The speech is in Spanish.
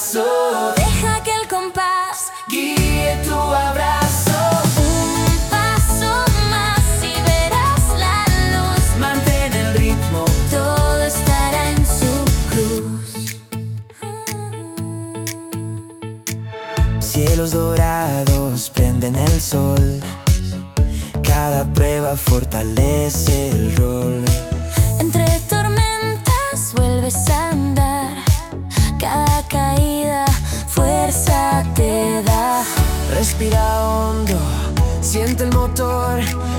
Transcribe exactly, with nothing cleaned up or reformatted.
paso. Deja que el compás guíe tu abrazo. un paso más y verás la luz. Mantén el ritmo, Todo estará en su cruz. cielos dorados prenden el sol. Cada prueba fortalece el rol. Entre tormentas vuelves a andar. Cada caída fuerza te da. Respira hondo, siente el motor.